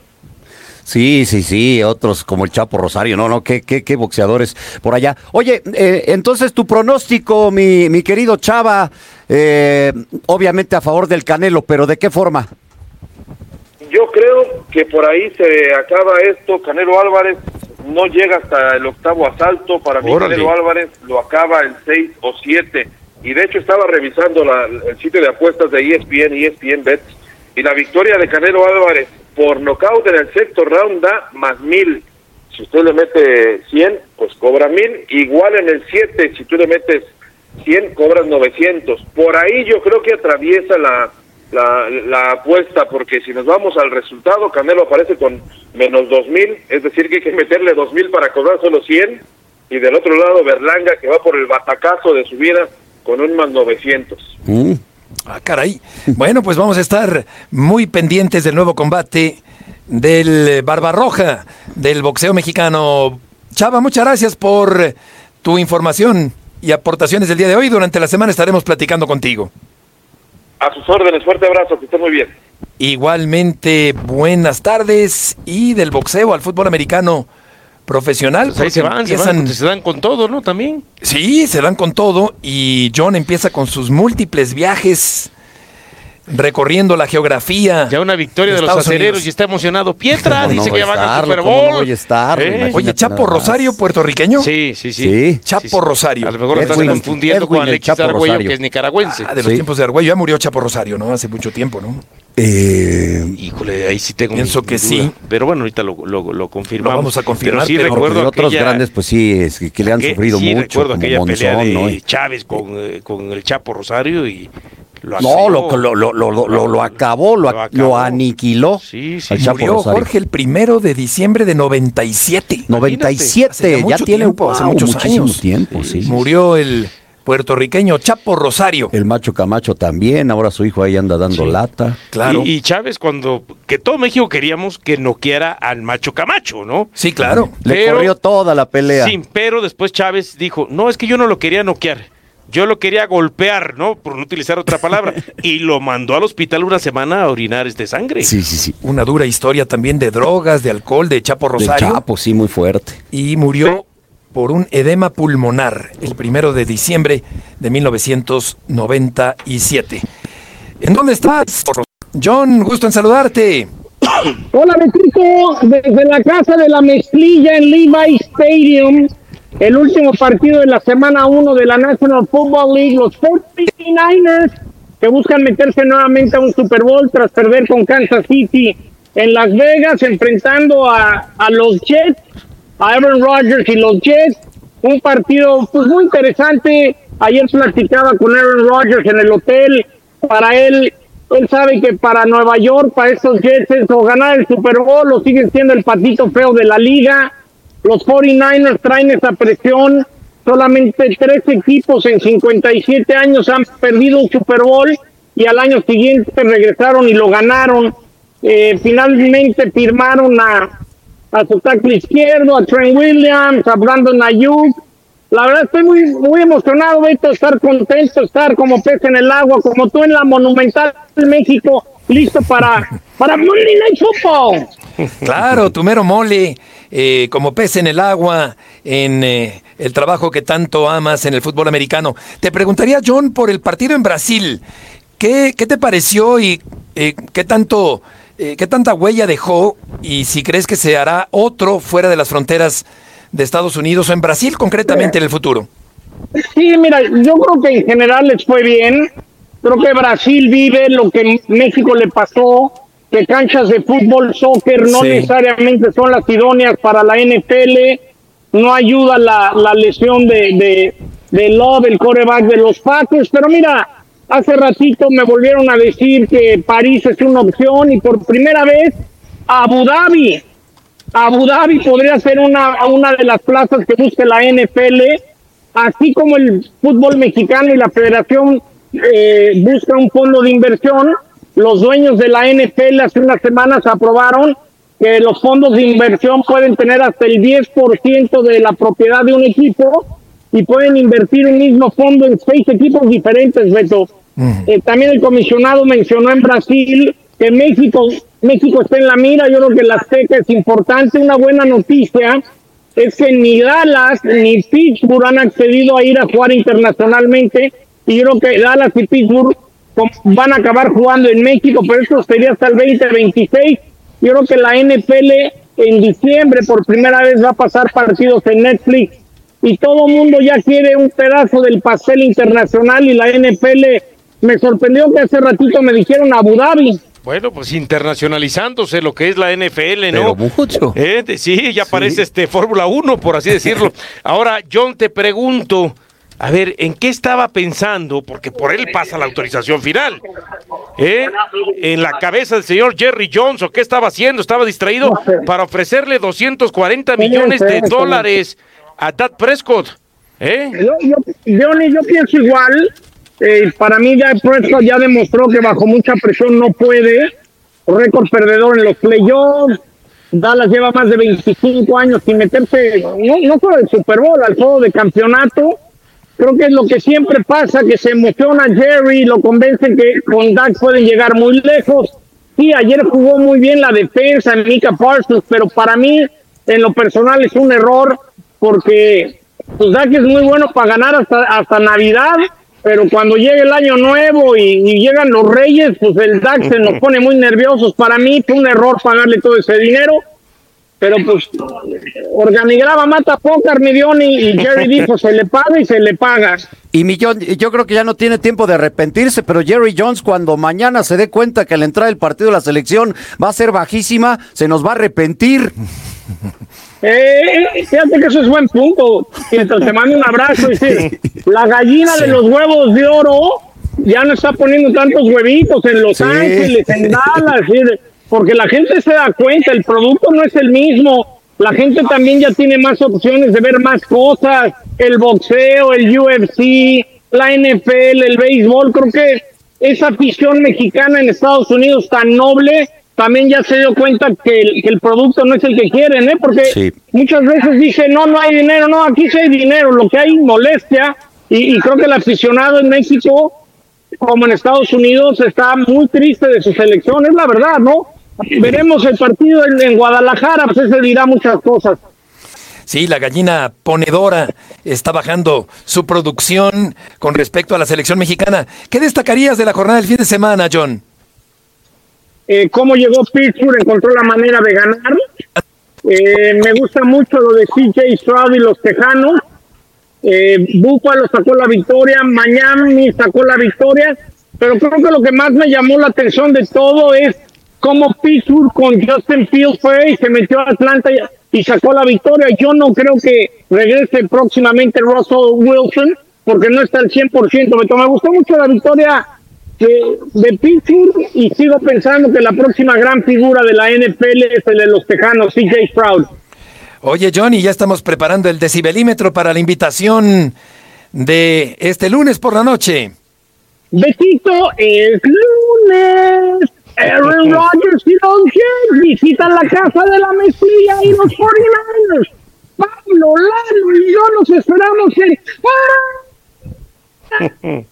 Sí, otros como el Chapo Rosario, qué boxeadores por allá. Oye, entonces tu pronóstico, mi querido Chava, obviamente a favor del Canelo, pero ¿de qué forma? Yo creo que por ahí se acaba esto. Canelo Álvarez no llega hasta el 8º asalto. Para mí, Canelo Álvarez lo acaba en 6 o 7. Y de hecho estaba revisando el sitio de apuestas de ESPN Bets, Y la victoria de Canelo Álvarez por nocaut en el sexto round da más 1000. Si usted le mete 100, pues cobra 1000. Igual en el 7, si tú le metes 100, cobras 900. Por ahí yo creo que atraviesa la apuesta, porque si nos vamos al resultado, Canelo aparece con menos 2000, es decir que hay que meterle 2000 para cobrar solo 100, y del otro lado Berlanga, que va por el batacazo de su vida con un más 900. Ah, caray. Bueno, pues vamos a estar muy pendientes del nuevo combate del Barbarroja, del boxeo mexicano. Chava, muchas gracias por tu información y aportaciones del día de hoy. Durante la semana estaremos platicando contigo. A sus órdenes, fuerte abrazo, que esté muy bien. Igualmente, buenas tardes. Y del boxeo al fútbol americano profesional. Pues ahí se dan con todo, ¿no? También. Sí, se dan con todo. Y John empieza con sus múltiples viajes recorriendo la geografía. Ya una victoria de los acereros y está emocionado. Pietra dice que ya van al Super Bowl. No voy a estar, Oye, Chapo Rosario, puertorriqueño. Sí. Chapo Rosario. A lo mejor lo estás confundiendo con Alexis Argüello, que es nicaragüense. De los tiempos de Argüello. Ya murió Chapo Rosario, ¿no? Hace mucho tiempo, ¿no? Híjole, ahí sí tengo pienso que duda. Sí. Pero bueno, ahorita lo confirmamos. Lo vamos a confirmar. Pero sí recuerdo otros grandes, pues sí, es que le han sufrido mucho. Recuerdo aquella Monzón, pelea de ¿no? Chávez con el Chapo Rosario y lo acabó, lo aniquiló. Sí. Murió Jorge el 1 de diciembre de 97. 97, ya tiene hace muchos años. Tiempo, sí. Murió el puertorriqueño Chapo Rosario. El Macho Camacho también, ahora su hijo ahí anda dando lata. Claro. Y Chávez, que todo México queríamos que noqueara al Macho Camacho, ¿no? Sí, claro. Le corrió toda la pelea. Sí, pero después Chávez dijo, no, es que yo no lo quería noquear. Yo lo quería golpear, ¿no? Por no utilizar otra palabra. Y lo mandó al hospital una semana a orinar sangre. Sí. Una dura historia también de drogas, de alcohol, de Chapo Rosario. De Chapo, sí, muy fuerte. Y murió por un edema pulmonar el 1 de diciembre de 1997. ¿En dónde estás? John, gusto en saludarte. Hola, Betito, desde la casa de la mezclilla en Levi Stadium. El último partido de la semana 1 de la National Football League, los 49ers, que buscan meterse nuevamente a un Super Bowl tras perder con Kansas City en Las Vegas, enfrentando a los Jets, a Aaron Rodgers y los Jets. Un partido pues muy interesante. Ayer platicaba con Aaron Rodgers en el hotel. Para él sabe que para Nueva York, para estos Jets, es o ganar el Super Bowl o siguen siendo el patito feo de la liga. Los 49ers traen esa presión. Solamente 3 equipos en 57 años han perdido un Super Bowl y al año siguiente regresaron y lo ganaron. Finalmente firmaron a su tackle izquierdo, a Trent Williams, a Brandon Ayuk. La verdad estoy muy emocionado, Beto, estar contento, estar como pez en el agua, como tú en la Monumental México, listo para Monday Night Football. Claro, tu mero mole, como pez en el agua, en el trabajo que tanto amas en el fútbol americano. Te preguntaría, John, por el partido en Brasil, ¿qué te pareció y qué tanta huella dejó? Y si crees que se hará otro fuera de las fronteras de Estados Unidos o en Brasil concretamente en el futuro. Sí, mira, yo creo que en general les fue bien. Creo que Brasil vive lo que México le pasó, que canchas de fútbol, soccer no necesariamente son las idóneas para la NFL. No ayuda la lesión de Love, el quarterback de los Packers. Pero mira, hace ratito me volvieron a decir que París es una opción y por primera vez Abu Dhabi podría ser una de las plazas que busque la NFL, así como el fútbol mexicano y la federación busca un fondo de inversión. Los dueños de la NFL hace unas semanas aprobaron que los fondos de inversión pueden tener hasta el 10% de la propiedad de un equipo y pueden invertir un mismo fondo en 6 equipos diferentes, Beto. También el comisionado mencionó en Brasil que México está en la mira. Yo creo que la Azteca es importante. Una buena noticia es que ni Dallas ni Pittsburgh han accedido a ir a jugar internacionalmente, y yo creo que Dallas y Pittsburgh van a acabar jugando en México, pero esto sería hasta el 2026. Yo creo que la NFL en diciembre por primera vez va a pasar partidos en Netflix y todo el mundo ya quiere un pedazo del pastel internacional, y la NFL me sorprendió que hace ratito me dijeron Abu Dhabi. Bueno, pues internacionalizándose lo que es la NFL, ¿no? Pero mucho. Sí, ya parece Fórmula 1, por así decirlo. Ahora, John, te pregunto, a ver, ¿en qué estaba pensando? Porque por él pasa la autorización final. En la cabeza del señor Jerry Jones, ¿o qué estaba haciendo? Estaba distraído para ofrecerle 240 millones de dólares a Dak Prescott. Yo pienso igual. Para mí Dak Prescott ya demostró que bajo mucha presión no puede. Récord perdedor en los playoffs. Dallas lleva más de 25 años sin meterse, no solo al Super Bowl, al juego de campeonato. Creo que es lo que siempre pasa, que se emociona Jerry, lo convencen que con Dak pueden llegar muy lejos. Sí, ayer jugó muy bien la defensa, Micah Parsons, pero para mí, en lo personal, es un error, porque pues Dak es muy bueno para ganar hasta Navidad, pero cuando llega el año nuevo y llegan los Reyes, pues el Dak se nos pone muy nerviosos. Para mí fue un error pagarle todo ese dinero, pero pues organigrama mata pócar, mi Diony, y Jerry dijo se le paga y se le paga. Y Millón, yo creo que ya no tiene tiempo de arrepentirse, pero Jerry Jones, cuando mañana se dé cuenta que al entrar el partido de la selección va a ser bajísima, se nos va a arrepentir. Fíjate que eso es buen punto. Mientras te mando un abrazo, dice, la gallina de los huevos de oro ya no está poniendo tantos huevitos en Los Ángeles, en Dallas, porque la gente se da cuenta, el producto no es el mismo. La gente también ya tiene más opciones de ver más cosas, el boxeo, el UFC, la NFL, el béisbol. Creo que esa afición mexicana en Estados Unidos tan noble también ya se dio cuenta que el producto no es el que quieren, porque muchas veces dicen, no hay dinero. No, aquí sí hay dinero, lo que hay molestia, y creo que el aficionado en México, como en Estados Unidos, está muy triste de su selección, es la verdad, ¿no? Veremos el partido en Guadalajara, pues ese dirá muchas cosas. Sí, la gallina ponedora está bajando su producción con respecto a la selección mexicana. ¿Qué destacarías de la jornada del fin de semana, John? Cómo llegó Pittsburgh, encontró la manera de ganar. Me gusta mucho lo de CJ Stroud y los Tejanos. Buffalo sacó la victoria, Miami sacó la victoria, pero creo que lo que más me llamó la atención de todo es cómo Pittsburgh con Justin Fields fue y se metió a Atlanta y sacó la victoria. Yo no creo que regrese próximamente Russell Wilson, porque no está al 100%. Me gustó mucho la victoria de Pittsburgh, y sigo pensando que la próxima gran figura de la NFL es el de los Tejanos, CJ Stroud. Oye, Johnny, ya estamos preparando el decibelímetro para la invitación de este lunes por la noche. Besito, es lunes. Aaron Rodgers y los Jets visitan la casa de la Mesilla y los 49ers. Pablo, Lalo y yo nos esperamos en...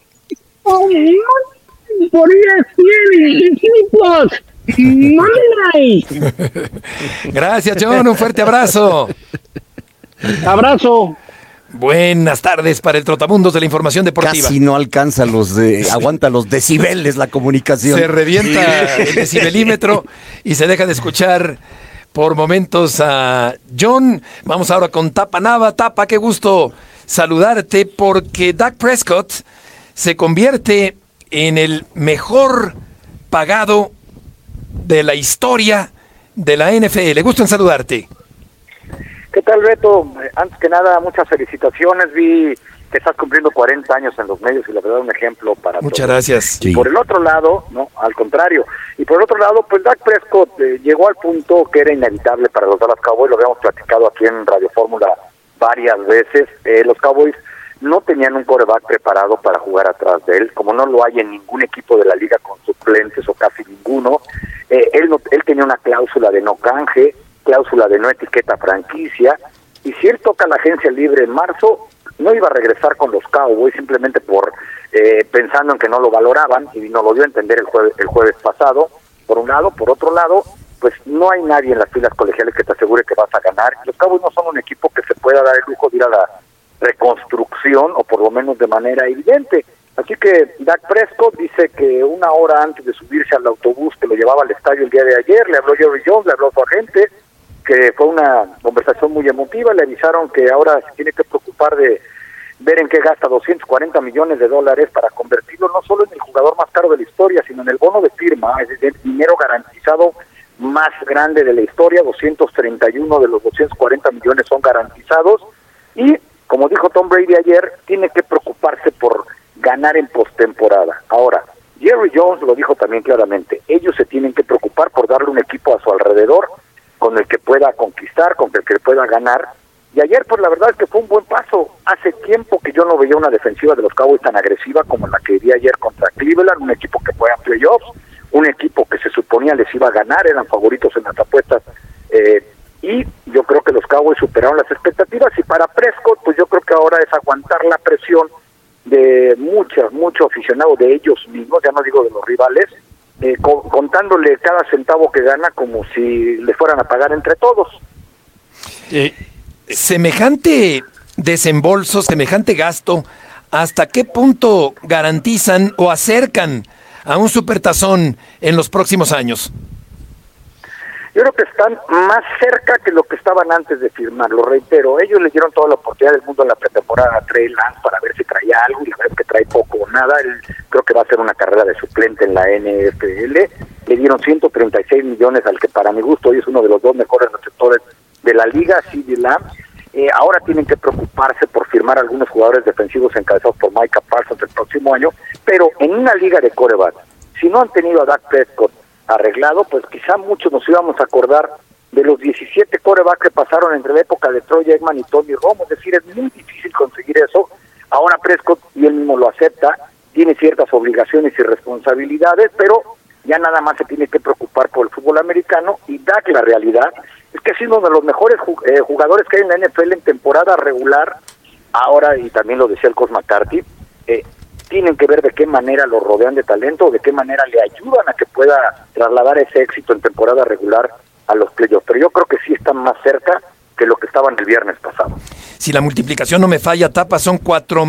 por ESPN y Disney Plus. Monday Night. Gracias, John. Un fuerte abrazo. Abrazo. Buenas tardes para el Trotamundos de la información deportiva. Casi no alcanza aguanta los decibeles la comunicación. Se revienta el decibelímetro y se deja de escuchar por momentos a John. Vamos ahora con Tapa Nava. Tapa, qué gusto saludarte, porque Dak Prescott se convierte en el mejor pagado de la historia de la NFL. Gusto en saludarte. ¿Qué tal, Beto? Antes que nada, muchas felicitaciones. Vi que estás cumpliendo 40 años en los medios y la verdad un ejemplo para Muchas todos. Gracias. Y por el otro lado, no, al contrario. Y por el otro lado, pues Dak Prescott llegó al punto que era inevitable para los Dallas Cowboys. Lo habíamos platicado aquí en Radio Fórmula varias veces. Los Cowboys no tenían un quarterback preparado para jugar atrás de él, como no lo hay en ningún equipo de la liga con suplentes o casi ninguno. Él tenía una cláusula de no canje, cláusula de no etiqueta franquicia, y si él toca la agencia libre en marzo, no iba a regresar con los Cowboys simplemente por pensando en que no lo valoraban, y nos lo dio a entender el jueves pasado, por un lado. Por otro lado, pues no hay nadie en las filas colegiales que te asegure que vas a ganar. Los Cowboys no son un equipo que se pueda dar el lujo de ir a la reconstrucción, o por lo menos de manera evidente. Así que Dak Prescott dice que una hora antes de subirse al autobús que lo llevaba al estadio el día de ayer, le habló Jerry Jones, le habló a su agente, que fue una conversación muy emotiva. Le avisaron que ahora se tiene que preocupar de ver en qué gasta $240 millones para convertirlo no solo en el jugador más caro de la historia, sino en el bono de firma, es decir, dinero garantizado más grande de la historia. 231 de los 240 millones son garantizados, y como dijo Tom Brady ayer, tiene que preocuparse por ganar en postemporada. Ahora, Jerry Jones lo dijo también claramente, ellos se tienen que preocupar por darle un equipo a su alrededor con el que pueda conquistar, con el que pueda ganar. Y ayer, pues la verdad es que fue un buen paso. Hace tiempo que yo no veía una defensiva de los Cowboys tan agresiva como la que vi ayer contra Cleveland, un equipo que fue a playoffs, un equipo que se suponía les iba a ganar, eran favoritos en las apuestas, y yo creo que los Cowboys superaron las expectativas. Y para Prescott, pues yo creo que ahora es aguantar la presión de mucho aficionado de ellos mismos, ya no digo de los rivales, contándole cada centavo que gana como si le fueran a pagar entre todos. Semejante desembolso, semejante gasto, ¿hasta qué punto garantizan o acercan a un supertazón en los próximos años? Yo creo que están más cerca que lo que estaban antes de firmar, lo reitero. Ellos le dieron toda la oportunidad del mundo en la pretemporada a Trey Lance para ver si traía algo, y la verdad es que trae poco o nada. Él creo que va a hacer una carrera de suplente en la NFL. Le dieron 136 millones al que para mi gusto hoy es uno de los dos mejores receptores de la liga, CeeDee Lamb. Ahora tienen que preocuparse por firmar algunos jugadores defensivos encabezados por Micah Parsons el próximo año, pero en una liga de quarterbacks, si no han tenido a Dak Prescott arreglado, pues quizá muchos nos íbamos a acordar de los 17 quarterbacks que pasaron entre la época de Troy Aikman y Tony Romo. Es decir, es muy difícil conseguir eso. Ahora Prescott, y él mismo lo acepta, tiene ciertas obligaciones y responsabilidades, pero ya nada más se tiene que preocupar por el fútbol americano. Y Dak, la realidad es que ha sido uno de los mejores jugadores que hay en la NFL en temporada regular. Ahora, y también lo decía el Coach McCarthy, tienen que ver de qué manera lo rodean de talento, de qué manera le ayudan a que pueda trasladar ese éxito en temporada regular a los playoffs. Pero yo creo que sí están más cerca que lo que estaban el viernes pasado. Si la multiplicación no me falla, Tapa, son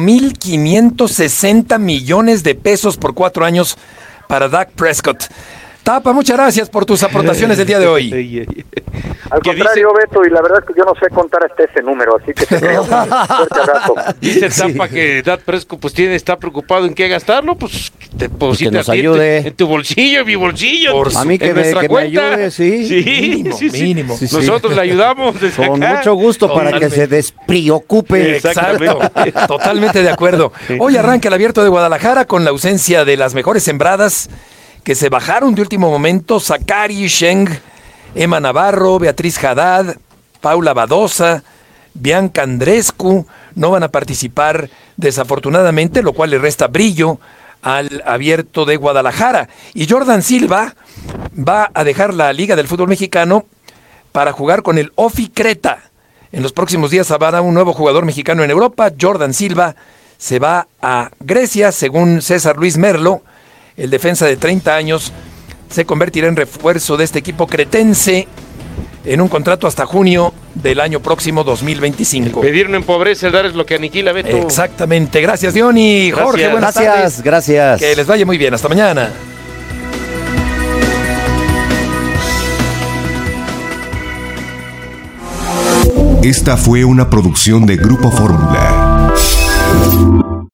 4,560 millones de pesos por 4 años para Dak Prescott. Tapa, muchas gracias por tus aportaciones del día de hoy. Al contrario, Beto, y la verdad es que yo no sé contar hasta ese número, así que te veo un fuerte abrazo. Dice Tapa que Dak Prescott pues está preocupado en qué gastarlo, pues deposita, que nos ayude en tu bolsillo, en mi bolsillo, a mí que, me ayude, sí. Mínimo. Nosotros le ayudamos desde con acá. Mucho gusto para que se despreocupe. Exacto, totalmente de acuerdo. Hoy arranca el Abierto de Guadalajara con la ausencia de las mejores sembradas que se bajaron de último momento: Sakari Sheng, Emma Navarro, Beatriz Haddad, Paula Badosa, Bianca Andrescu. No van a participar desafortunadamente, lo cual le resta brillo al Abierto de Guadalajara. Y Jordan Silva va a dejar la Liga del Fútbol Mexicano para jugar con el OFI Creta. En los próximos días habrá un nuevo jugador mexicano en Europa. Jordan Silva se va a Grecia, según César Luis Merlo. El defensa de 30 años se convertirá en refuerzo de este equipo cretense en un contrato hasta junio del año próximo 2025. Pedir no empobrece, el dar es lo que aniquila, Beto. Exactamente. Gracias, Diony. Jorge, buenas tardes. Gracias. Que les vaya muy bien. Hasta mañana. Esta fue una producción de Grupo Fórmula.